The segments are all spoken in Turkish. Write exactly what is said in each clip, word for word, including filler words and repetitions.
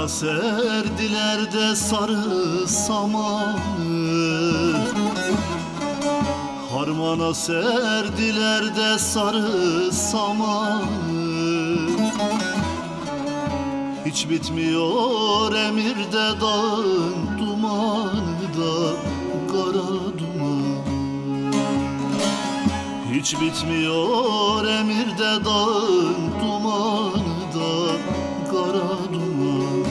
serdiler de sarı samanı, harmana serdiler de sarı samanı. Hiç bitmiyor emirde dağın dumanı da kara duman. Hiç bitmiyor emirde dağın dumanı da kara duman.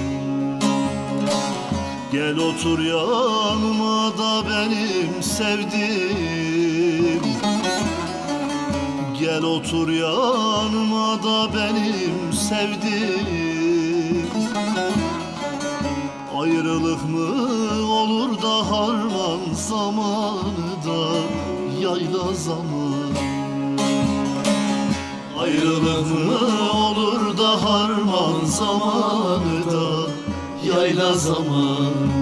Gel otur yanıma da benim sevdim, gel otur yanıma da benim sevdim. Ayrılık mı olur da harman zamanı da yayla zamanı. Ayrılık mı olur da harman zamanı da yayla zamanı.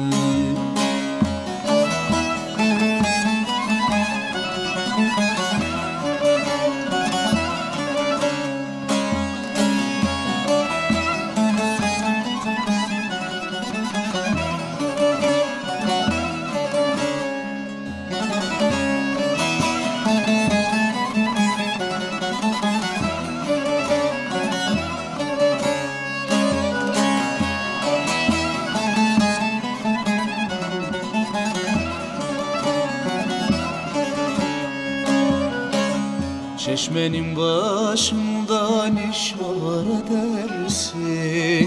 Çeşmenin başından iş var edersin,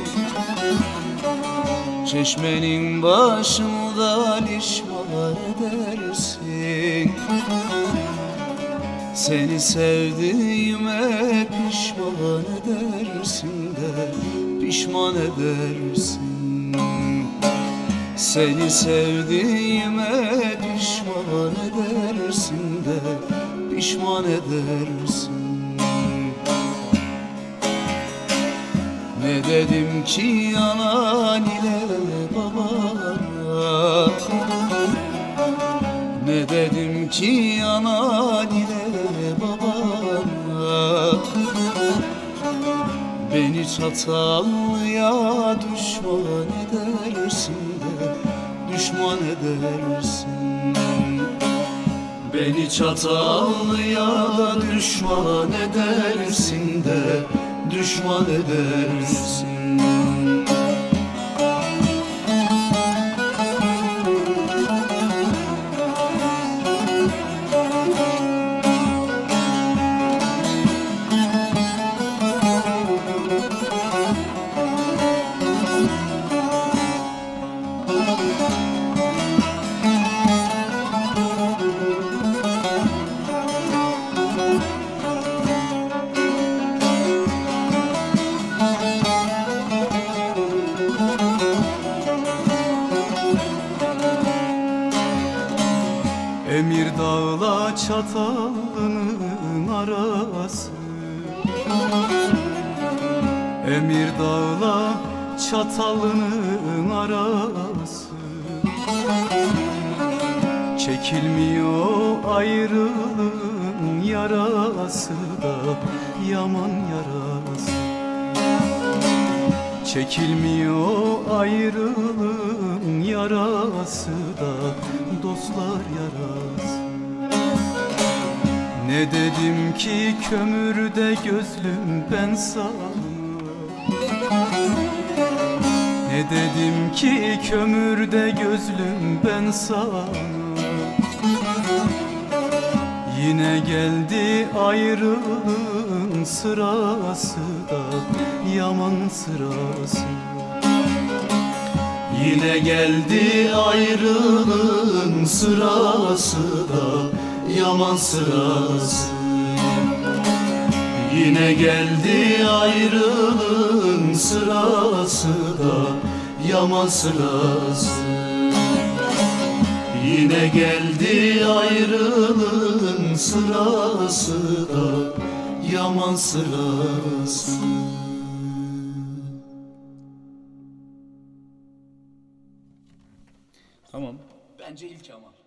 çeşmenin başından iş var edersin. Seni sevdiğime pişman edersin de pişman edersin. Seni sevdiğime pişman edersin de pişman edersin. Ne dedim ki anan ile babana, ne dedim ki anan ile babana. Beni çatallıya düşman edersin de düşman edersin. Beni çatallıya da düşman edersin de düşman edersin. Emirdağ'la Çatallı'nın arası, Emirdağ'la Çatallı'nın arası. Çekilmiyor ayrılığın yarası da yaman yarası. Çekilmiyor ayrılığın yarası da dostlar yarası. Ne dedim ki kömürde gözlüm ben sana, ne dedim ki kömürde gözlüm ben sana. Yine geldi ayrılığın sırası da yaman sırası. Yine geldi ayrılığın sırası da yaman sırası. Yine geldi ayrılığın sırası da yaman sırası. Yine geldi ayrılığın sırası da yaman sırası. Tamam. Bence ilk ama.